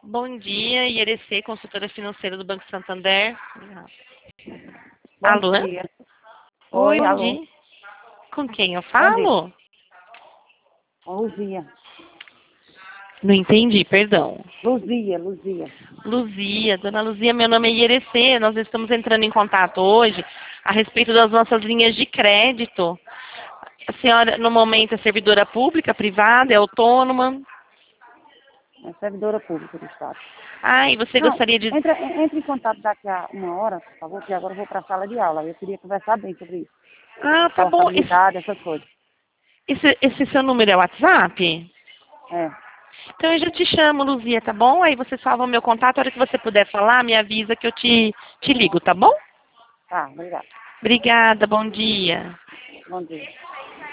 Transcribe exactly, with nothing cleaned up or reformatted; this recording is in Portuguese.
Bom dia, I R C, consultora financeira do Banco Santander. Bom Alô? dia. Oi, Oi, bom alô. dia. Com quem eu Bom dia. falo? Luzia. Não entendi, perdão. Luzia, Luzia. Luzia, dona Luzia, meu nome é I R C. Nós estamos entrando em contato hoje a respeito das nossas linhas de crédito. A senhora, no momento, é servidora pública, privada, é autônoma? É servidora pública do Estado. Ah, e você Não, gostaria de... entra, entre em contato daqui a uma hora, por favor, que agora eu vou para a sala de aula. Eu queria conversar bem sobre isso. Ah, tá bom. Esse, Portabilidade, essas coisas. esse, esse seu número é WhatsApp? É. Então eu já te chamo, Luzia, tá bom? Aí você salva o meu contato, a hora que você puder falar, me avisa que eu te, te ligo, tá bom? Tá, obrigada. Obrigada, bom dia. Bom dia.